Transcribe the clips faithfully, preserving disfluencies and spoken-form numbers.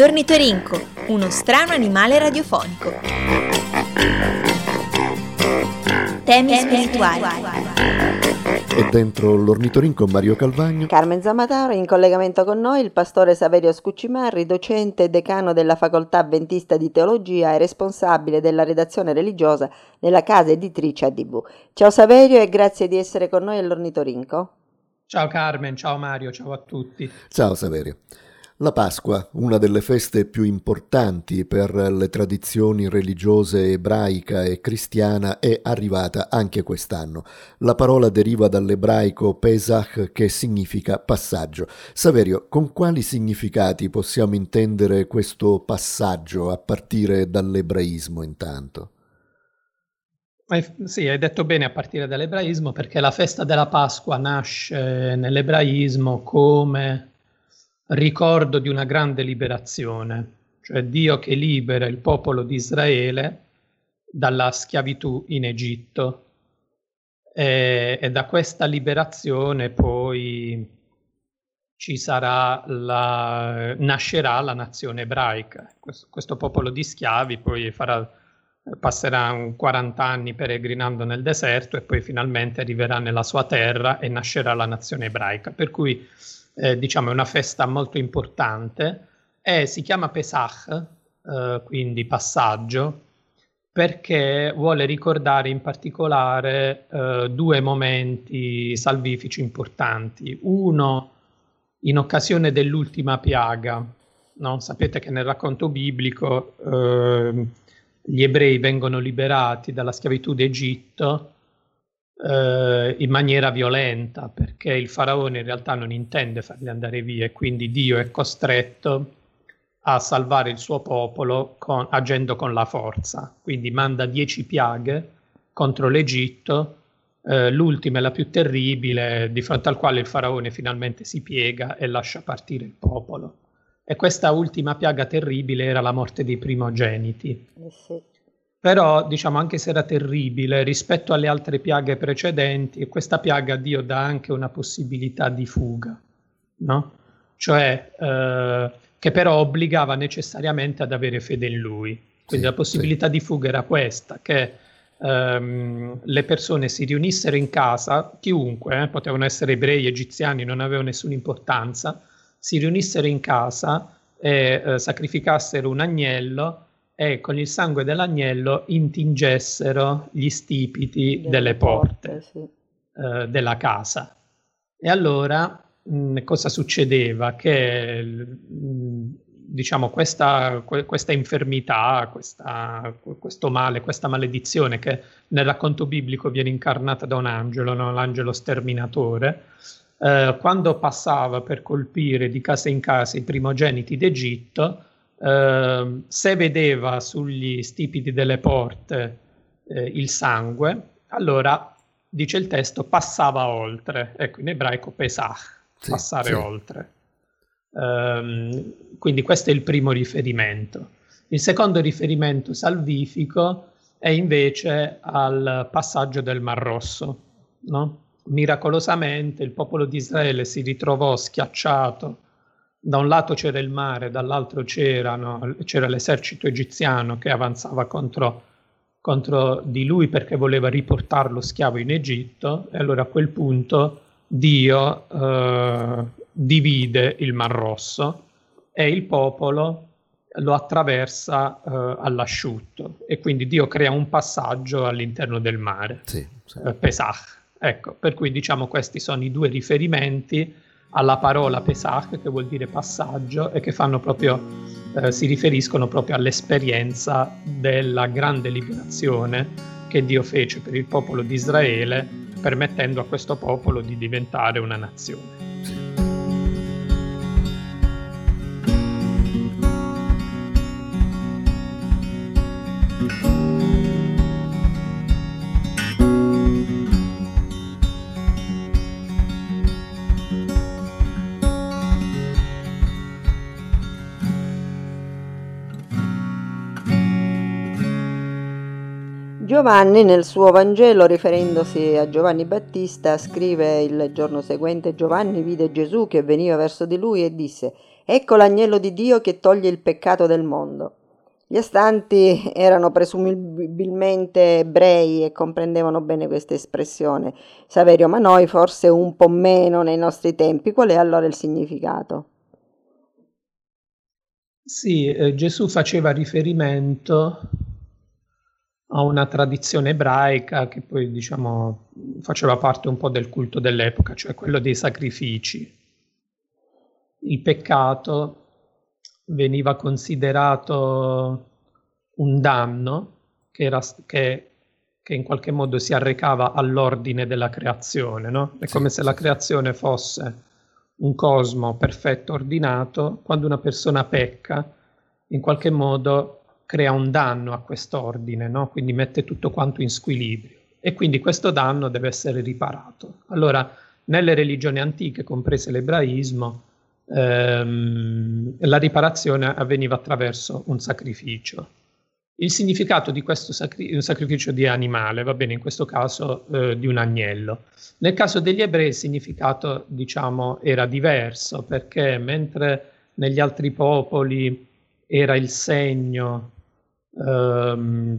L'ornitorinco, uno strano animale radiofonico. Temi spirituali. E dentro l'ornitorinco Mario Calvagno, Carmen Zamataro, in collegamento con noi il pastore Saverio Scuccimarri, docente e decano della Facoltà Adventista di Teologia e responsabile della redazione religiosa nella casa editrice A D V. Ciao Saverio e grazie di essere con noi all'ornitorinco. Ciao Carmen, ciao Mario, ciao a tutti. Ciao Saverio. La Pasqua, una delle feste più importanti per le tradizioni religiose ebraica e cristiana, è arrivata anche quest'anno. La parola deriva dall'ebraico Pesach, che significa passaggio. Saverio, con quali significati possiamo intendere questo passaggio a partire dall'ebraismo intanto? Eh, sì, hai detto bene, a partire dall'ebraismo, perché la festa della Pasqua nasce nell'ebraismo come ricordo di una grande liberazione, cioè Dio che libera il popolo di Israele dalla schiavitù in Egitto. E, e da questa liberazione poi ci sarà la, nascerà la nazione ebraica. Questo, questo popolo di schiavi poi farà, passerà un quaranta anni peregrinando nel deserto e poi finalmente arriverà nella sua terra e nascerà la nazione ebraica. Per cui Eh, diciamo è una festa molto importante e si chiama Pesach, eh, quindi passaggio, perché vuole ricordare in particolare eh, due momenti salvifici importanti. Uno in occasione dell'ultima piaga, no? Sapete che nel racconto biblico eh, gli ebrei vengono liberati dalla schiavitù d'Egitto Uh, in maniera violenta, perché il faraone in realtà non intende farli andare via e quindi Dio è costretto a salvare il suo popolo con, agendo con la forza. Quindi manda dieci piaghe contro l'Egitto, uh, l'ultima è la più terribile, di fronte al quale il faraone finalmente si piega e lascia partire il popolo. E questa ultima piaga terribile era la morte dei primogeniti. Eh sì. Però, diciamo, anche se era terribile, rispetto alle altre piaghe precedenti, questa piaga Dio dà anche una possibilità di fuga, no? Cioè, eh, che però obbligava necessariamente ad avere fede in Lui. Quindi Sì, la possibilità sì. di fuga era questa, che ehm, le persone si riunissero in casa, chiunque, eh, potevano essere ebrei, egiziani, non aveva nessuna importanza, si riunissero in casa e eh, sacrificassero un agnello e con il sangue dell'agnello intingessero gli stipiti delle, delle porte, porte sì. eh, della casa. E allora mh, cosa succedeva? Che mh, diciamo questa, que, questa infermità, questa, questo male, questa maledizione che nel racconto biblico viene incarnata da un angelo, no? L'angelo sterminatore, eh, quando passava per colpire di casa in casa i primogeniti d'Egitto, Uh, se vedeva sugli stipiti delle porte eh, il sangue, allora, dice il testo, passava oltre. Ecco, in ebraico Pesach, sì, passare sì. oltre. Um, quindi questo è il primo riferimento. Il secondo riferimento salvifico è invece al passaggio del Mar Rosso, no? Miracolosamente il popolo di Israele si ritrovò schiacciato. Da un lato c'era il mare, dall'altro c'erano, c'era l'esercito egiziano che avanzava contro, contro di lui perché voleva riportarlo schiavo in Egitto, e allora a quel punto Dio eh, divide il Mar Rosso e il popolo lo attraversa eh, all'asciutto, e quindi Dio crea un passaggio all'interno del mare, sì, sì. Eh, Pesach. Ecco, per cui diciamo questi sono i due riferimenti alla parola Pesach, che vuol dire passaggio, e che fanno proprio, eh, si riferiscono proprio all'esperienza della grande liberazione che Dio fece per il popolo di Israele, permettendo a questo popolo di diventare una nazione. Giovanni nel suo Vangelo, riferendosi a Giovanni Battista, scrive il giorno seguente: Giovanni vide Gesù che veniva verso di lui e disse: Ecco l'agnello di Dio che toglie il peccato del mondo. Gli astanti erano presumibilmente ebrei e comprendevano bene questa espressione, Saverio, ma noi forse un po' meno nei nostri tempi. Qual è allora il significato? Sì, eh, Gesù faceva riferimento a una tradizione ebraica che poi, diciamo, faceva parte un po' del culto dell'epoca, cioè quello dei sacrifici. Il peccato veniva considerato un danno che, era, che, che in qualche modo si arrecava all'ordine della creazione, no? È come se la creazione fosse un cosmo perfetto, ordinato. Quando una persona pecca, in qualche modo crea un danno a quest'ordine, no? Quindi mette tutto quanto in squilibrio e quindi questo danno deve essere riparato. Allora, nelle religioni antiche, comprese l'ebraismo, ehm, la riparazione avveniva attraverso un sacrificio. Il significato di questo sacri- un sacrificio di animale, va bene, in questo caso eh, di un agnello. Nel caso degli ebrei il significato, diciamo, era diverso, perché mentre negli altri popoli era il segno, ehm,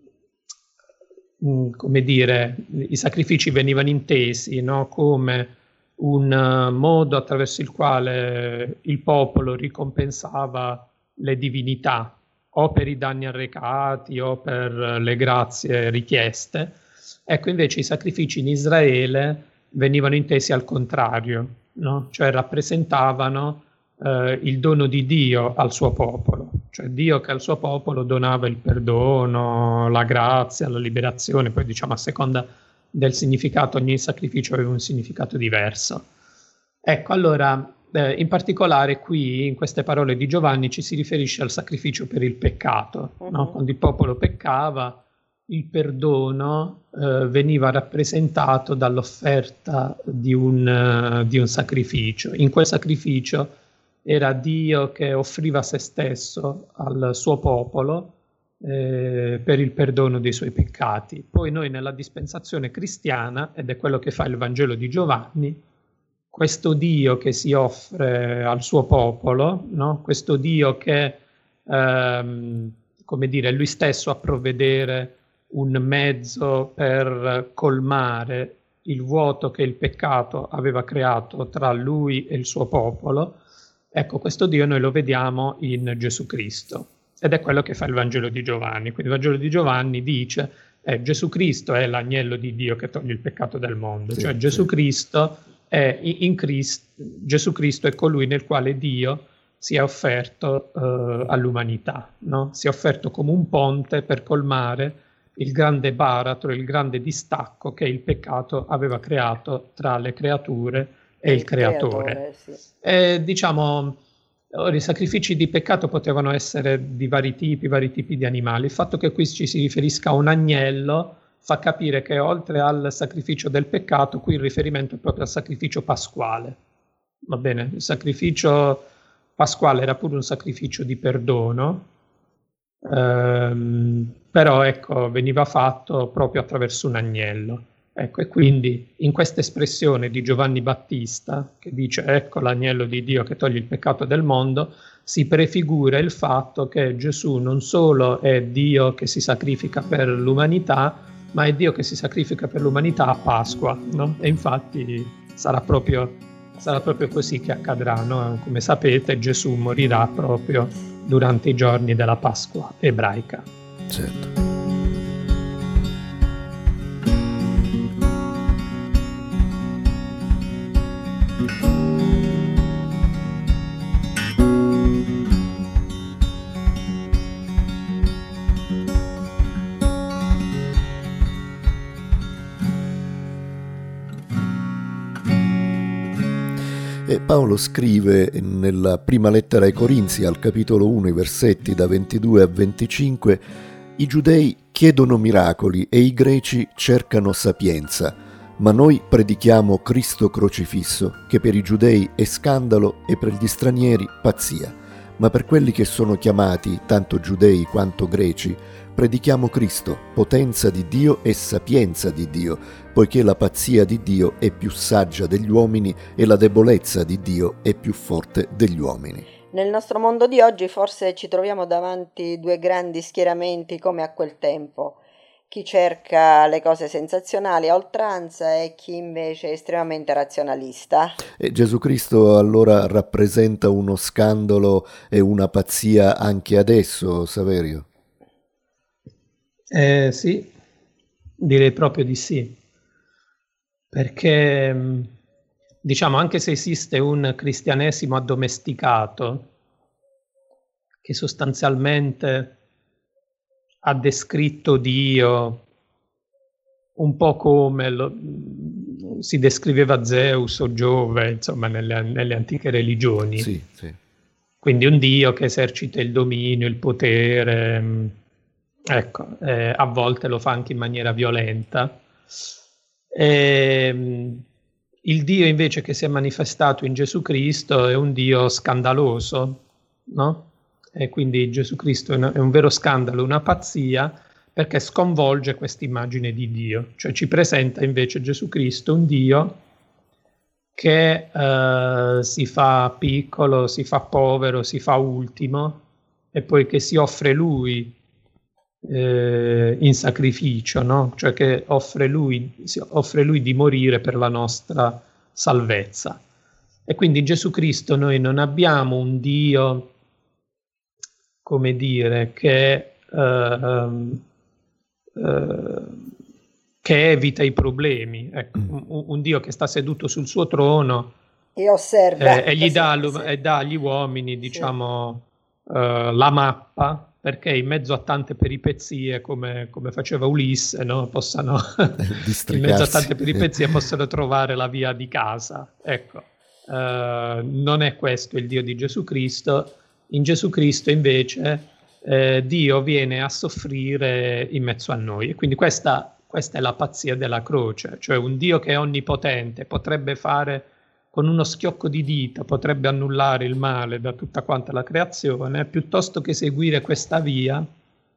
come dire, i sacrifici venivano intesi, no, come un uh, modo attraverso il quale il popolo ricompensava le divinità, o per i danni arrecati o per le grazie richieste. Ecco, invece i sacrifici in Israele venivano intesi al contrario, no? Cioè rappresentavano eh, il dono di Dio al suo popolo, cioè Dio che al suo popolo donava il perdono, la grazia, la liberazione. Poi, diciamo, a seconda del significato, ogni sacrificio aveva un significato diverso. Ecco, allora, eh, in particolare qui, in queste parole di Giovanni, ci si riferisce al sacrificio per il peccato, uh-huh. no? Quando il popolo peccava, il perdono eh, veniva rappresentato dall'offerta di un, uh, di un sacrificio. In quel sacrificio era Dio che offriva se stesso al suo popolo eh, per il perdono dei suoi peccati. Poi noi nella dispensazione cristiana, ed è quello che fa il Vangelo di Giovanni, questo Dio che si offre al suo popolo, no? Questo Dio che, ehm, come dire, lui stesso a provvedere un mezzo per colmare il vuoto che il peccato aveva creato tra lui e il suo popolo. Ecco, questo Dio noi lo vediamo in Gesù Cristo, ed è quello che fa il Vangelo di Giovanni. Quindi il Vangelo di Giovanni dice eh, Gesù Cristo è l'agnello di Dio che toglie il peccato del mondo, sì, cioè sì. Gesù Cristo è in Cristo, Gesù Cristo è colui nel quale Dio si è offerto eh, all'umanità, no? Si è offerto come un ponte per colmare il grande baratro, il grande distacco che il peccato aveva creato tra le creature e il, il creatore. creatore sì. E, diciamo, i sacrifici di peccato potevano essere di vari tipi, vari tipi di animali. Il fatto che qui ci si riferisca a un agnello fa capire che oltre al sacrificio del peccato, qui il riferimento è proprio al sacrificio pasquale. Va bene? Il sacrificio pasquale era pure un sacrificio di perdono, ehm, però ecco, veniva fatto proprio attraverso un agnello. Ecco, e quindi in questa espressione di Giovanni Battista, che dice ecco l'agnello di Dio che toglie il peccato del mondo, si prefigura il fatto che Gesù non solo è Dio che si sacrifica per l'umanità, ma è Dio che si sacrifica per l'umanità a Pasqua, no? E infatti sarà proprio, sarà proprio così che accadrà, no? Come sapete, Gesù morirà proprio durante i giorni della Pasqua ebraica. Certo. E Paolo scrive nella prima lettera ai Corinzi, al capitolo uno, i versetti da ventidue a venticinque, i giudei chiedono miracoli e i greci cercano sapienza, ma noi predichiamo Cristo crocifisso, che per i giudei è scandalo e per gli stranieri pazzia, ma per quelli che sono chiamati, tanto giudei quanto greci, predichiamo Cristo, potenza di Dio e sapienza di Dio, poiché la pazzia di Dio è più saggia degli uomini e la debolezza di Dio è più forte degli uomini. Nel nostro mondo di oggi forse ci troviamo davanti due grandi schieramenti come a quel tempo. Chi cerca le cose sensazionali a oltranza e chi invece è estremamente razionalista. E Gesù Cristo allora rappresenta uno scandalo e una pazzia anche adesso, Saverio? Eh, sì, direi proprio di sì, perché diciamo anche se esiste un cristianesimo addomesticato che sostanzialmente ha descritto Dio un po' come lo, si descriveva Zeus o Giove, insomma, nelle, nelle antiche religioni. Sì, sì. Quindi un Dio che esercita il dominio, il potere, ecco, eh, a volte lo fa anche in maniera violenta. E, il Dio invece che si è manifestato in Gesù Cristo è un Dio scandaloso, no? E quindi Gesù Cristo è, una, è un vero scandalo, una pazzia, perché sconvolge questa immagine di Dio. Cioè ci presenta invece Gesù Cristo un Dio che eh, si fa piccolo, si fa povero, si fa ultimo, e poi che si offre Lui eh, in sacrificio, no? Cioè che offre lui, si offre Lui di morire per la nostra salvezza. E quindi in Gesù Cristo noi non abbiamo un Dio, come dire, che, uh, uh, che evita i problemi, ecco, un, un Dio che sta seduto sul suo trono e osserva eh, e gli dà, sì, sì. e dà agli uomini, diciamo, sì. uh, la mappa, perché in mezzo a tante peripezie, come, come faceva Ulisse, no? Possano in mezzo a tante peripezie possano trovare la via di casa. Ecco, uh, non è questo il Dio di Gesù Cristo. In Gesù Cristo invece eh, Dio viene a soffrire in mezzo a noi, e quindi questa, questa è la pazzia della croce, cioè un Dio che è onnipotente, potrebbe fare con uno schiocco di dita, potrebbe annullare il male da tutta quanta la creazione, piuttosto che seguire questa via,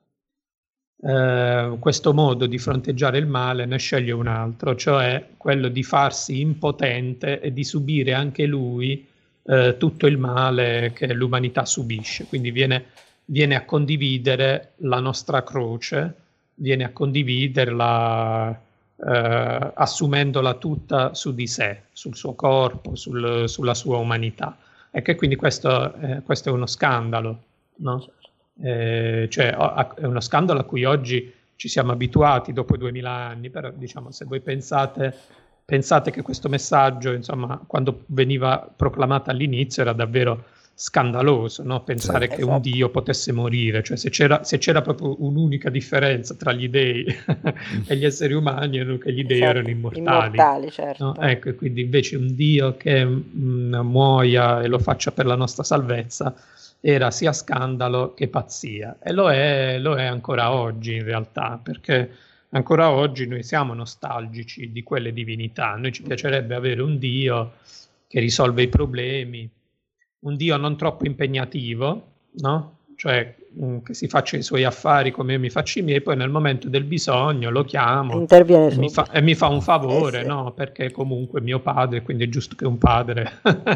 eh, questo modo di fronteggiare il male, ne sceglie un altro, cioè quello di farsi impotente e di subire anche lui Eh, tutto il male che l'umanità subisce. Quindi viene, viene a condividere la nostra croce, viene a condividerla eh, assumendola tutta su di sé, sul suo corpo, sul, sulla sua umanità. E che quindi questo, eh, questo è uno scandalo, no? Eh, cioè è uno scandalo a cui oggi ci siamo abituati dopo duemila anni, però diciamo, se voi pensate Pensate che questo messaggio, insomma, quando veniva proclamato all'inizio era davvero scandaloso, no? Pensare sì, che esatto. un Dio potesse morire, cioè se c'era, se c'era proprio un'unica differenza tra gli dei e gli esseri umani, erano che gli dei esatto. erano immortali. Immortali, certo. No? Ecco, quindi invece un Dio che mh, muoia e lo faccia per la nostra salvezza era sia scandalo che pazzia, e lo è, lo è ancora oggi in realtà, perché ancora oggi noi siamo nostalgici di quelle divinità, a noi ci piacerebbe avere un Dio che risolve i problemi, un Dio non troppo impegnativo, no? Cioè mh, che si faccia i suoi affari come io mi faccio i miei, poi nel momento del bisogno lo chiamo Interviene e mi, fa, e mi fa un favore, eh sì. no? Perché comunque è mio padre, quindi è giusto che un padre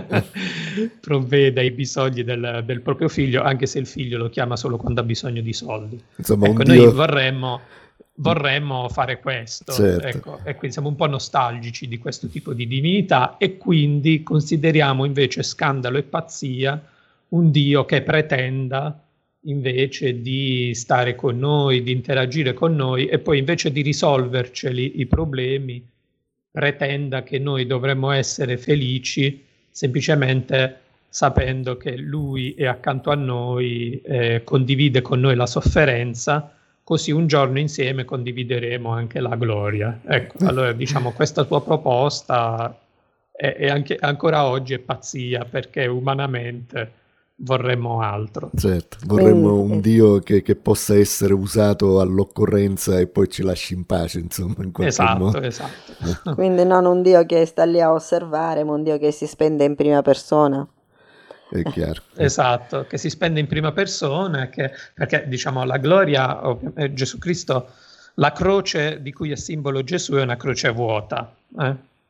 provveda ai bisogni del, del proprio figlio, anche se il figlio lo chiama solo quando ha bisogno di soldi. Insomma, ecco, un noi Dio... vorremmo... Vorremmo fare questo, certo. ecco, e quindi siamo un po' nostalgici di questo tipo di divinità, e quindi consideriamo invece scandalo e pazzia un Dio che pretenda invece di stare con noi, di interagire con noi, e poi invece di risolverceli i problemi pretenda che noi dovremmo essere felici semplicemente sapendo che Lui è accanto a noi, eh, condivide con noi la sofferenza, così un giorno insieme condivideremo anche la gloria. Ecco, allora diciamo questa tua proposta è, è anche ancora oggi è pazzia, perché umanamente vorremmo altro. Certo, vorremmo un Dio che, che possa essere usato all'occorrenza e poi ci lasci in pace, insomma, in qualche esatto, modo. Esatto. Quindi non un Dio che sta lì a osservare, ma un Dio che si spende in prima persona. È chiaro. Esatto, che si spende in prima persona, che, perché diciamo la gloria, eh, Gesù Cristo, la croce di cui è simbolo Gesù è una croce vuota, eh?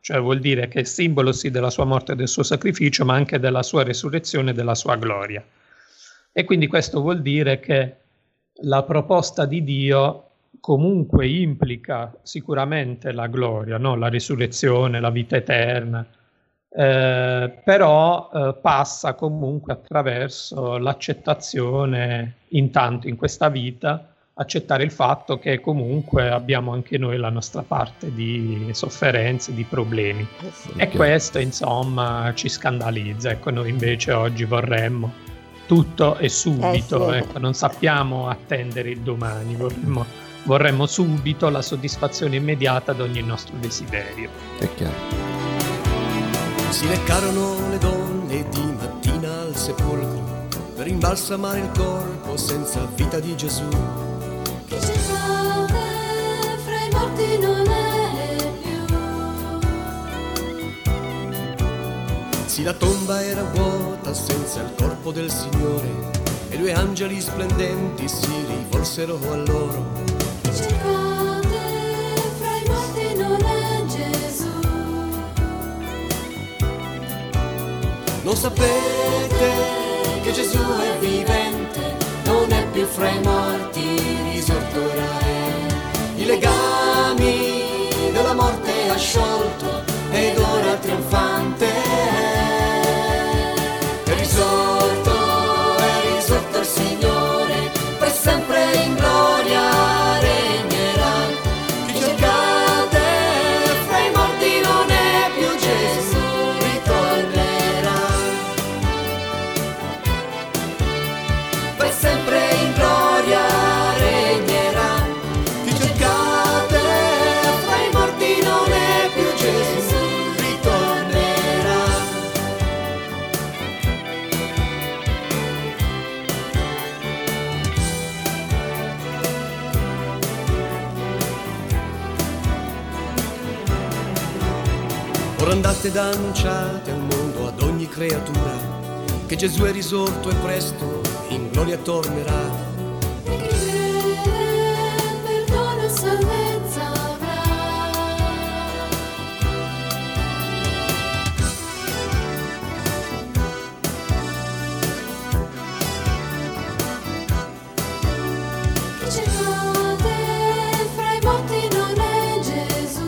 cioè vuol dire che è simbolo sì della sua morte e del suo sacrificio, ma anche della sua resurrezione e della sua gloria. E quindi questo vuol dire che la proposta di Dio comunque implica sicuramente la gloria, no? La risurrezione, la vita eterna, eh, però eh, passa comunque attraverso l'accettazione, intanto in questa vita, accettare il fatto che comunque abbiamo anche noi la nostra parte di sofferenze, di problemi. Eh sì, E chiaro. questo, insomma, ci scandalizza. Ecco, noi invece oggi vorremmo tutto e subito, Eh sì. ecco, non sappiamo attendere il domani, vorremmo, vorremmo subito la soddisfazione immediata ad ogni nostro desiderio. È chiaro. Si recarono le donne di mattina al sepolcro per imbalsamare il corpo senza vita di Gesù. Chi cercate fra i morti non è più. Sì, la tomba era vuota senza il corpo del Signore e due angeli splendenti si rivolsero a loro. Chi cercate fra i morti non è Gesù. Non sapete che Gesù è vivente, non è più fra i morti, risorto ora è. I legami della morte ha sciolto ed ora trionfante è. È risorto, è risorto il Signore, per sempre in gloria regnerà. Chi cercate fra i morti non è più Gesù, ritornerà. Per sempre in gloria regnerà. Chi cercate fra i morti non è più Gesù, ritornerà. Ora andate ed annunciate al mondo, ad ogni creatura, che Gesù è risorto e presto in gloria tornerà. E chi crede perdono e salvezza avrà. Chi cercate fra i morti non è Gesù.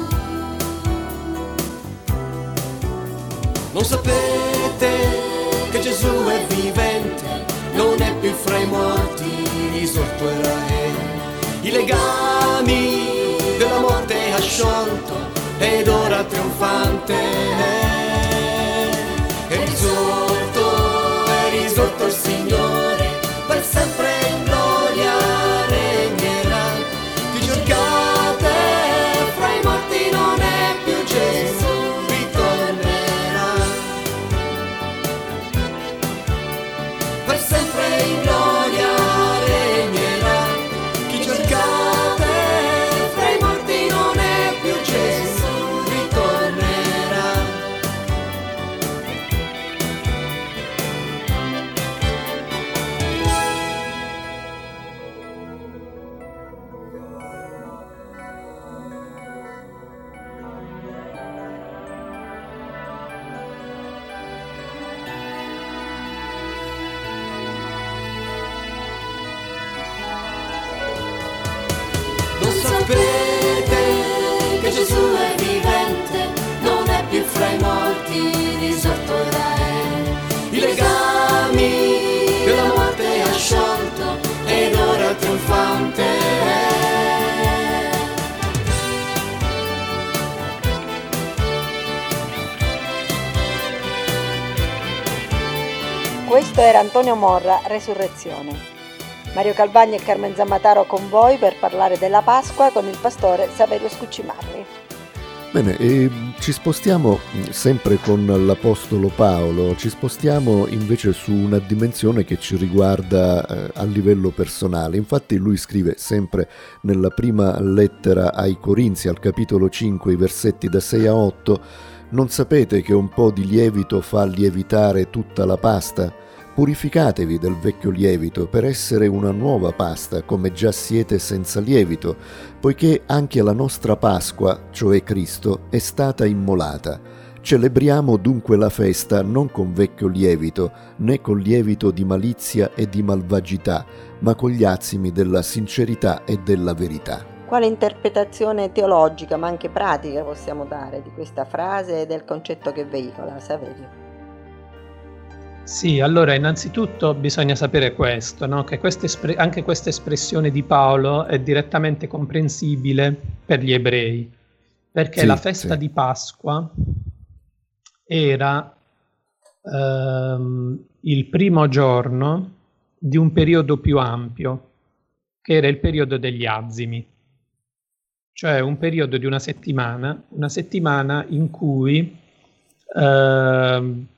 Non sapete che Gesù è vivente, non è più fra i morti, risorto era è. I legami della morte ha sciolto ed ora trionfante è. È risorto, è risorto il Signore, per sempre in gloria regnerà. Chi cercate fra i morti non è più Gesù, ritornerà. Per sempre in gloria regnerà. Chi cercate fra i morti non è più Gesù, ritornerà. Non sapete che Gesù è vivente, non è più fra i morti, risorto ora è. I legami della morte ha sciolto ed ora trionfante è. Questo era Antonio Morra, Resurrezione. Mario Calvagno e Carmen Zammataro con voi per parlare della Pasqua con il pastore Saverio Scuccimarri. Bene, e ci spostiamo sempre con l'Apostolo Paolo, ci spostiamo invece su una dimensione che ci riguarda eh, a livello personale. Infatti lui scrive sempre nella prima lettera ai Corinzi, al capitolo cinque, i versetti da sei a otto: non sapete che un po' di lievito fa lievitare tutta la pasta? Purificatevi del vecchio lievito per essere una nuova pasta, come già siete senza lievito, poiché anche la nostra Pasqua, cioè Cristo, è stata immolata. Celebriamo dunque la festa non con vecchio lievito, né con lievito di malizia e di malvagità, ma con gli azimi della sincerità e della verità. Quale interpretazione teologica, ma anche pratica, possiamo dare di questa frase e del concetto che veicola, Saverio? Sì, allora innanzitutto bisogna sapere questo, no? Che questa espre- anche questa espressione di Paolo è direttamente comprensibile per gli ebrei, perché Sì, la festa sì. di Pasqua era ehm, il primo giorno di un periodo più ampio, che era il periodo degli azimi, cioè un periodo di una settimana, una settimana in cui ehm,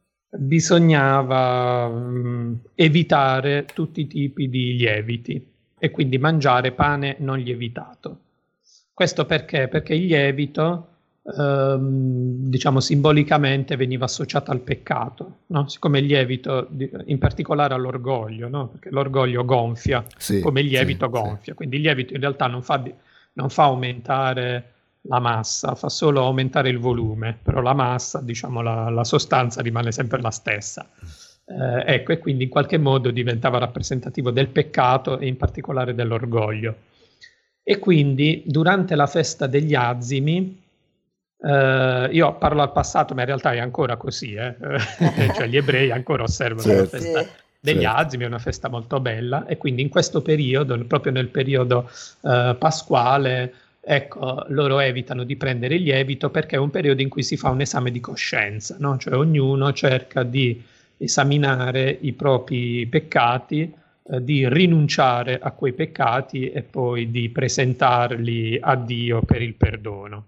bisognava mh, evitare tutti i tipi di lieviti e quindi mangiare pane non lievitato. Questo perché? Perché il lievito, ehm, diciamo simbolicamente, veniva associato al peccato, no? Siccome il lievito, in particolare all'orgoglio, no? Perché l'orgoglio gonfia, Sì, come il lievito sì, gonfia, quindi il lievito in realtà non fa, di- non fa aumentare la massa, fa solo aumentare il volume, però la massa, diciamo la, la sostanza rimane sempre la stessa. Eh, ecco, e quindi in qualche modo diventava rappresentativo del peccato e in particolare dell'orgoglio. E quindi durante la festa degli azimi, eh, io parlo al passato, ma in realtà è ancora così, eh? Cioè gli ebrei ancora osservano la Certo. festa Sì. degli Certo. azimi, è una festa molto bella, e quindi in questo periodo, proprio nel periodo eh, pasquale, ecco, loro evitano di prendere il lievito perché è un periodo in cui si fa un esame di coscienza, no? Cioè ognuno cerca di esaminare i propri peccati, eh, di rinunciare a quei peccati e poi di presentarli a Dio per il perdono.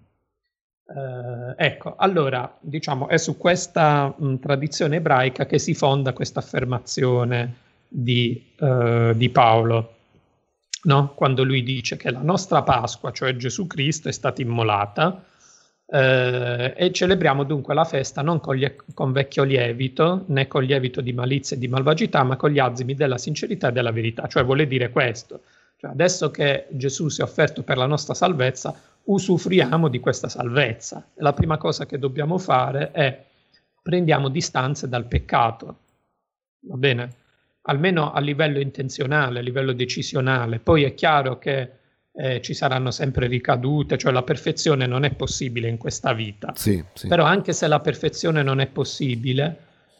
Eh, ecco, allora, diciamo, è su questa mh, tradizione ebraica che si fonda questa affermazione di, eh, di Paolo, no? Quando lui dice che la nostra Pasqua, cioè Gesù Cristo, è stata immolata, eh, e celebriamo dunque la festa non con, gli, con vecchio lievito, né con lievito di malizia e di malvagità, ma con gli azimi della sincerità e della verità. Cioè vuole dire questo, cioè, adesso che Gesù si è offerto per la nostra salvezza, usufruiamo di questa salvezza. La prima cosa che dobbiamo fare è prendiamo distanze dal peccato, va bene? Almeno a livello intenzionale, a livello decisionale. Poi è chiaro che eh, ci saranno sempre ricadute, cioè la perfezione non è possibile in questa vita. Sì, sì. Però anche se la perfezione non è possibile,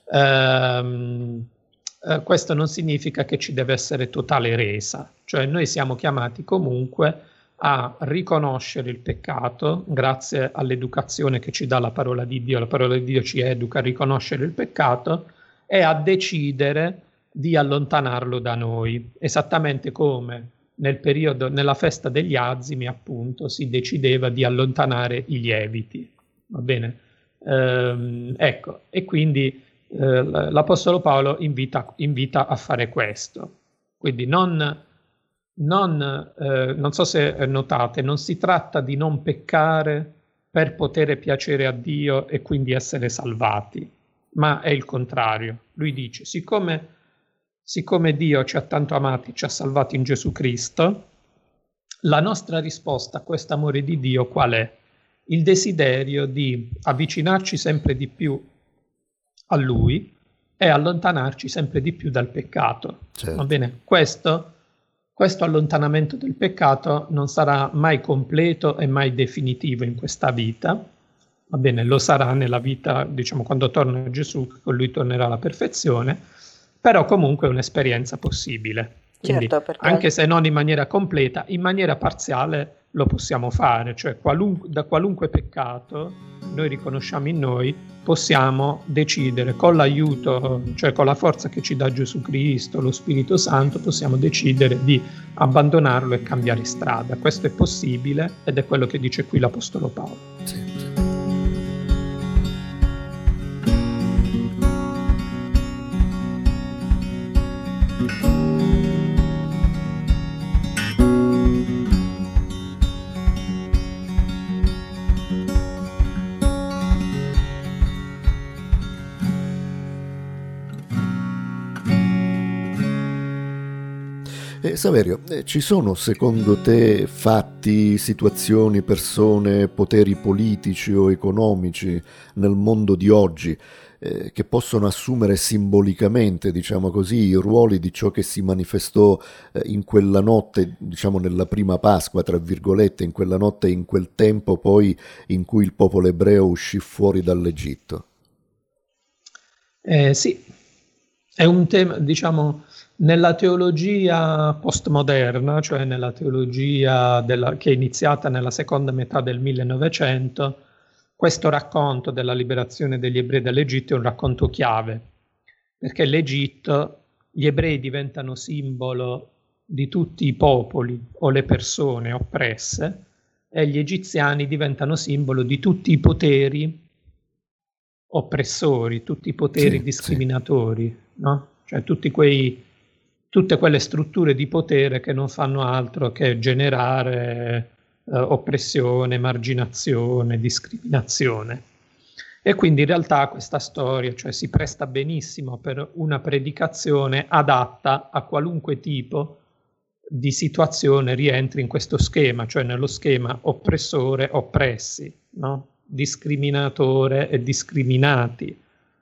ehm, eh, questo non significa che ci deve essere totale resa. Cioè noi siamo chiamati comunque a riconoscere il peccato grazie all'educazione che ci dà la parola di Dio. La parola di Dio ci educa a riconoscere il peccato e a decidere di allontanarlo da noi, esattamente come nel periodo, nella festa degli azimi, appunto, si decideva di allontanare i lieviti, va bene? Ehm, ecco, e quindi eh, l'Apostolo Paolo invita, invita a fare questo. Quindi non, non, eh, non so se notate, non si tratta di non peccare per poter piacere a Dio e quindi essere salvati, ma è il contrario. Lui dice, siccome Siccome Dio ci ha tanto amati, ci ha salvati in Gesù Cristo, la nostra risposta a questo amore di Dio qual è? Il desiderio di avvicinarci sempre di più a Lui e allontanarci sempre di più dal peccato. Certo. Va bene? Questo, questo allontanamento del peccato non sarà mai completo e mai definitivo in questa vita. Va bene, lo sarà nella vita, diciamo, quando torna Gesù, con Lui tornerà la perfezione. Però comunque è un'esperienza possibile. Quindi, Certo, perché- anche se non in maniera completa, in maniera parziale lo possiamo fare, cioè qualun- da qualunque peccato noi riconosciamo in noi, possiamo decidere con l'aiuto, cioè con la forza che ci dà Gesù Cristo, lo Spirito Santo, possiamo decidere di abbandonarlo e cambiare strada. Questo è possibile ed è quello che dice qui l'Apostolo Paolo. Sì, sì. Eh, Saverio, eh, ci sono secondo te fatti, situazioni, persone, poteri politici o economici nel mondo di oggi eh, che possono assumere simbolicamente, diciamo così, i ruoli di ciò che si manifestò eh, in quella notte, diciamo nella prima Pasqua, tra virgolette, in quella notte e in quel tempo poi in cui il popolo ebreo uscì fuori dall'Egitto? Eh, sì, è un tema, diciamo, nella teologia postmoderna, cioè nella teologia della- che è iniziata nella seconda metà del millenovecento, questo racconto della liberazione degli ebrei dall'Egitto è un racconto chiave, perché l'Egitto, gli ebrei diventano simbolo di tutti i popoli o le persone oppresse e gli egiziani diventano simbolo di tutti i poteri oppressori, tutti i poteri Sì, discriminatori, no? Cioè tutti quei, tutte quelle strutture di potere che non fanno altro che generare eh, oppressione, emarginazione, discriminazione. E quindi in realtà questa storia, cioè, si presta benissimo per una predicazione adatta a qualunque tipo di situazione rientri in questo schema, cioè nello schema oppressore, oppressi, no? Discriminatore e discriminati.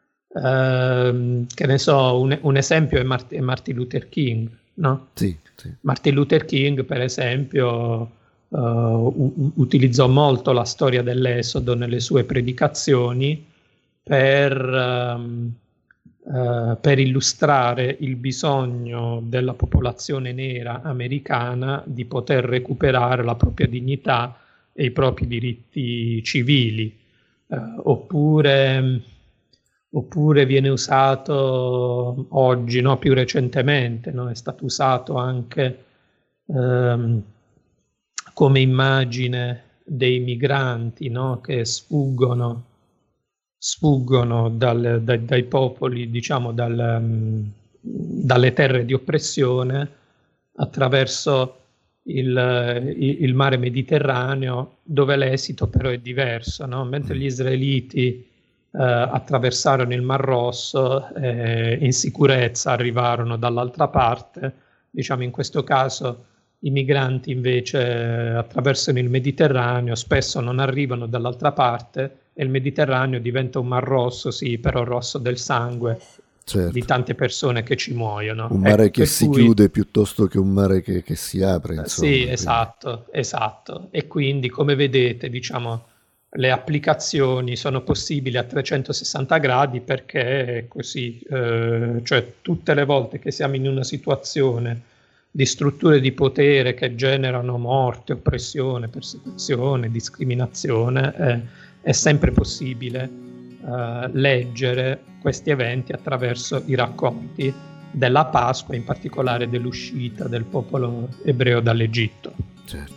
Ehm, che ne so, un, un esempio è, Mart- è Martin Luther King, no? Sì, sì. Martin Luther King, per esempio, uh, u- utilizzò molto la storia dell'Esodo nelle sue predicazioni per, um, uh, per illustrare il bisogno della popolazione nera americana di poter recuperare la propria dignità e i propri diritti civili. Uh, oppure, oppure viene usato oggi, no, più recentemente, no, è stato usato anche um, come immagine dei migranti, no, che sfuggono, sfuggono dal, dai, dai popoli, diciamo, dal, um, dalle terre di oppressione attraverso il, il, il mare Mediterraneo, dove l'esito però è diverso, no? Mentre gli israeliti eh, attraversarono il Mar Rosso eh, in sicurezza, arrivarono dall'altra parte, diciamo in questo caso i migranti invece attraversano il Mediterraneo, spesso non arrivano dall'altra parte e il Mediterraneo diventa un Mar Rosso, sì, però rosso del sangue, certo, di tante persone che ci muoiono. Un mare ecco, che per si cui, chiude piuttosto che un mare che, che si apre, insomma. Sì, quindi. esatto, esatto. E quindi, come vedete, diciamo, le applicazioni sono possibili a trecentosessanta gradi perché è così, eh, cioè tutte le volte che siamo in una situazione di strutture di potere che generano morte, oppressione, persecuzione, discriminazione, eh, è sempre possibile eh, leggere questi eventi attraverso i racconti della Pasqua, in particolare dell'uscita del popolo ebreo dall'Egitto. Certo.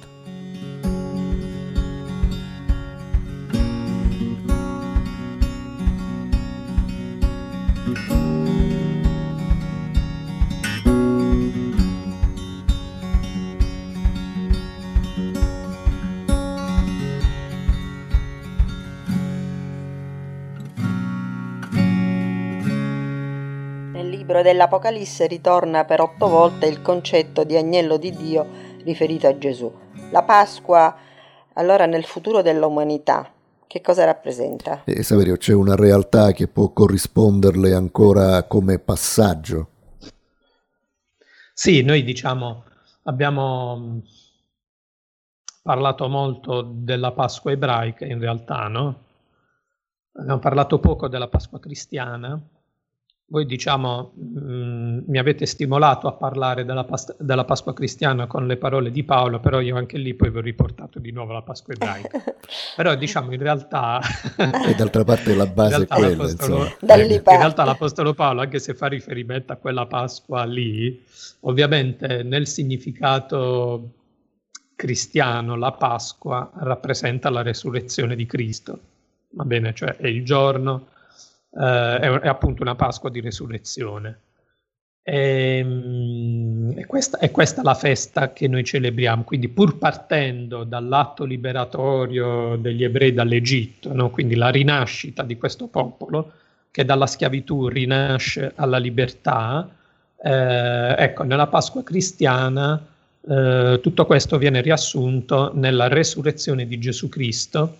Nel libro dell'Apocalisse ritorna per otto volte il concetto di agnello di Dio riferito a Gesù. La Pasqua, allora, nel futuro dell'umanità, che cosa rappresenta? E Saverio, c'è una realtà che può corrisponderle ancora come passaggio? Sì, noi diciamo abbiamo parlato molto della Pasqua ebraica in realtà, no? Abbiamo parlato poco della Pasqua cristiana. Voi diciamo mh, mi avete stimolato a parlare della, pas- della Pasqua cristiana con le parole di Paolo, però io anche lì poi vi ho riportato di nuovo la Pasqua ebraica. Però diciamo in realtà E d'altra parte la base è quella, l'apostolo, insomma. Da in lì parte. realtà l'Apostolo Paolo, anche se fa riferimento a quella Pasqua lì, ovviamente nel significato cristiano la Pasqua rappresenta la resurrezione di Cristo, va bene? Cioè è il giorno, eh, è, è appunto una Pasqua di resurrezione. E, e questa, è questa la festa che noi celebriamo, quindi pur partendo dall'atto liberatorio degli ebrei dall'Egitto, no? Quindi la rinascita di questo popolo che dalla schiavitù rinasce alla libertà, Eh, ecco, nella Pasqua cristiana eh, tutto questo viene riassunto nella resurrezione di Gesù Cristo,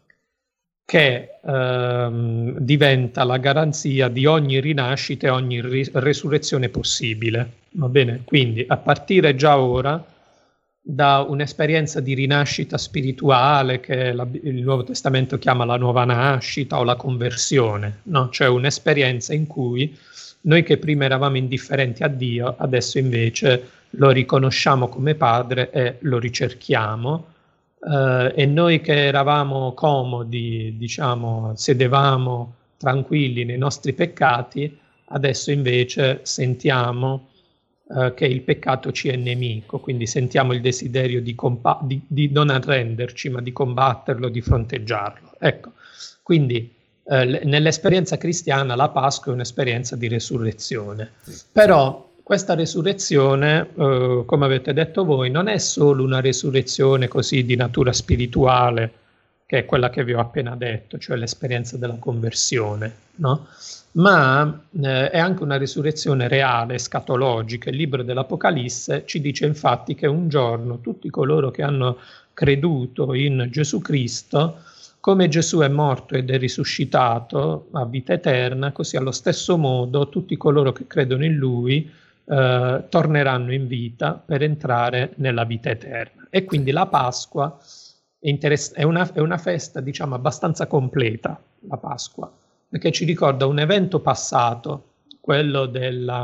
che ehm, diventa la garanzia di ogni rinascita e ogni ri- resurrezione possibile. Va bene? Quindi a partire già ora da un'esperienza di rinascita spirituale che la, il Nuovo Testamento chiama la nuova nascita o la conversione, no? Cioè un'esperienza in cui noi che prima eravamo indifferenti a Dio, adesso invece lo riconosciamo come Padre e lo ricerchiamo. Uh, e noi che eravamo comodi, diciamo, sedevamo tranquilli nei nostri peccati, adesso invece sentiamo uh, che il peccato ci è nemico, quindi sentiamo il desiderio di, compa- di, di non arrenderci, ma di combatterlo, di fronteggiarlo. Ecco, quindi uh, l- nell'esperienza cristiana la Pasqua è un'esperienza di resurrezione, però questa resurrezione, eh, come avete detto voi, non è solo una resurrezione così di natura spirituale, che è quella che vi ho appena detto, cioè l'esperienza della conversione, no? Ma eh, è anche una resurrezione reale, scatologica. Il libro dell'Apocalisse ci dice infatti che un giorno tutti coloro che hanno creduto in Gesù Cristo, come Gesù è morto ed è risuscitato a vita eterna, così allo stesso modo tutti coloro che credono in Lui Uh, torneranno in vita per entrare nella vita eterna. E quindi la Pasqua è, interess- è, una, è una festa, diciamo, abbastanza completa, la Pasqua, perché ci ricorda un evento passato, quello della,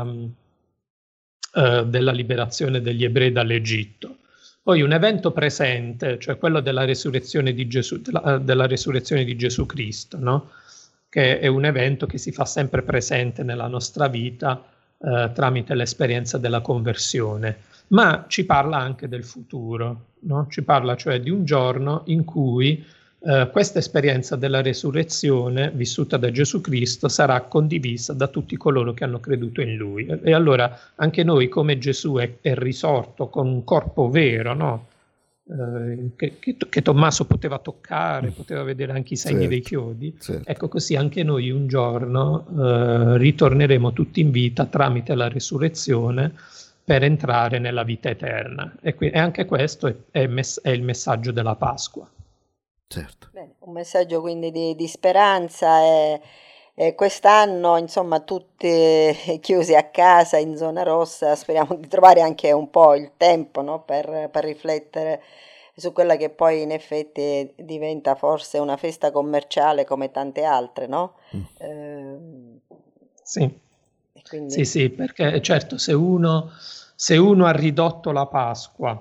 uh, della liberazione degli ebrei dall'Egitto, poi un evento presente, cioè quello della resurrezione di Gesù, della, della resurrezione di Gesù Cristo, no? Che è un evento che si fa sempre presente nella nostra vita, Uh, tramite l'esperienza della conversione, ma ci parla anche del futuro, no? Ci parla cioè di un giorno in cui uh, questa esperienza della resurrezione vissuta da Gesù Cristo sarà condivisa da tutti coloro che hanno creduto in Lui. E, e allora anche noi, come Gesù è, è risorto con un corpo vero, no? Uh, che, che, che Tommaso poteva toccare, poteva vedere anche i segni certo, dei chiodi, certo. Ecco, così anche noi un giorno uh, ritorneremo tutti in vita tramite la risurrezione per entrare nella vita eterna, e, qui, e anche questo è, è, mess- è il messaggio della Pasqua. Certo. Bene, un messaggio quindi di, di speranza e, e quest'anno, insomma, tutti chiusi a casa in zona rossa, speriamo di trovare anche un po' il tempo, no? per, per riflettere su quella che poi in effetti diventa forse una festa commerciale come tante altre, no? Mm. Eh, sì. Quindi... sì, sì, perché certo se uno, se uno ha ridotto la Pasqua,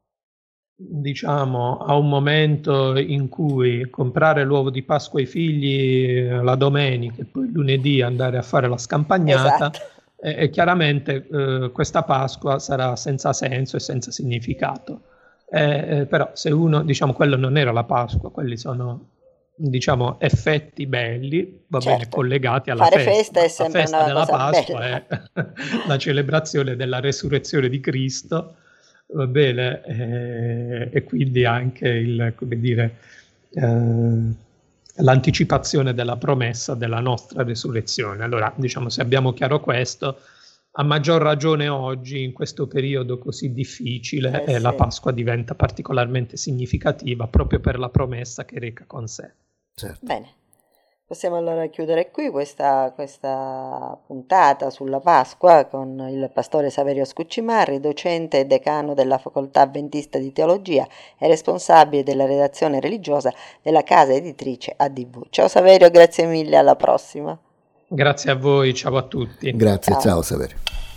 diciamo, a un momento in cui comprare l'uovo di Pasqua ai figli la domenica e poi lunedì andare a fare la scampagnata, esatto. e, e chiaramente eh, questa Pasqua sarà senza senso e senza significato. Eh, eh, però se uno, diciamo, quello non era la Pasqua, quelli sono, diciamo, effetti belli, va certo. bene, collegati alla Fare festa. festa è sempre la festa una della cosa Pasqua bella. È la celebrazione della resurrezione di Cristo, va bene, eh, e quindi anche il, come dire, eh, l'anticipazione della promessa della nostra resurrezione. Allora, diciamo, se abbiamo chiaro questo, a maggior ragione oggi, in questo periodo così difficile, eh eh, sì. la Pasqua diventa particolarmente significativa proprio per la promessa che reca con sé. Certo. Bene, possiamo allora chiudere qui questa, questa puntata sulla Pasqua con il pastore Saverio Scuccimarri, docente e decano della Facoltà Adventista di Teologia e responsabile della redazione religiosa della casa editrice A D V. Ciao Saverio, grazie mille, alla prossima. Grazie a voi, ciao a tutti. Grazie, Ciao, ciao Saverio.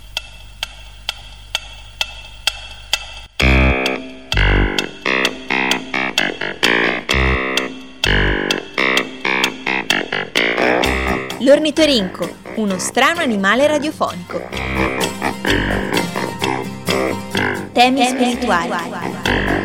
L'ornitorinco, uno strano animale radiofonico. Temi spirituali.